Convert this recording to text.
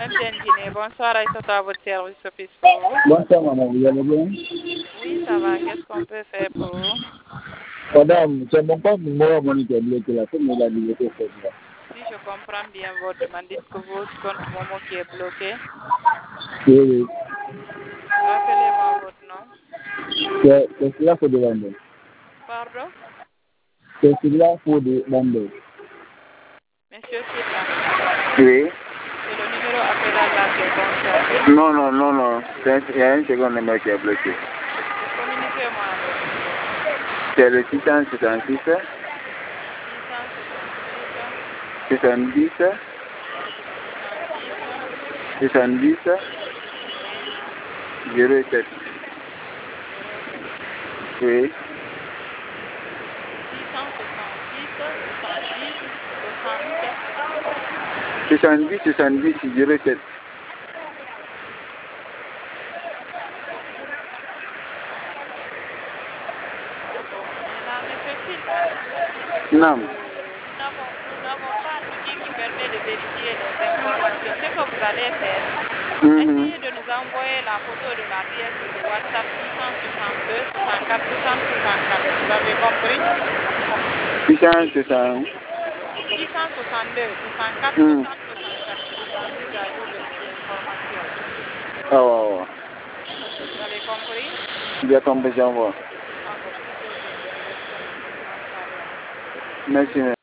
Bienvenue. Bonsoir, Aïssata, à votre service office pour vous. Bonsoir, maman, vous allez bien? Oui, ça va. Qu'est-ce qu'on peut faire pour vous? Madame, c'est mon compte numéro qui est bloqué là, comme il a dit, c'est là. Si je comprends bien votre demande, dites que votre compte Momo qui est bloqué. Oui, oui. Rappelez-moi votre nom. C'est celui-là pour demander. Pardon? C'est celui-là pour demander. Monsieur Silla, Oui. c'est le numéro appelé là qui est concerné. Non. Il y a un second numéro qui est bloqué. Communiquez-moi avec numéro. C'est le 666 666 70 70 70 oui 07. 07 Oui. 666 70 60 70 70 07. Mais là, monsieur Silla, Non. nous n'avons pas d'outil qui permet de vérifier les informations. Ce que vous allez faire, essayez de nous envoyer la photo de la pièce sur WhatsApp 662 64 60 64. Vous avez compris? 660. 662 64 60 64 pour la mise à jour de vos informations. Oh. Vous avez compris? J'ai compris, j'envoie. Encore plutôt bien. Je vais rester en ligne. Bonne soirée à vous. Merci.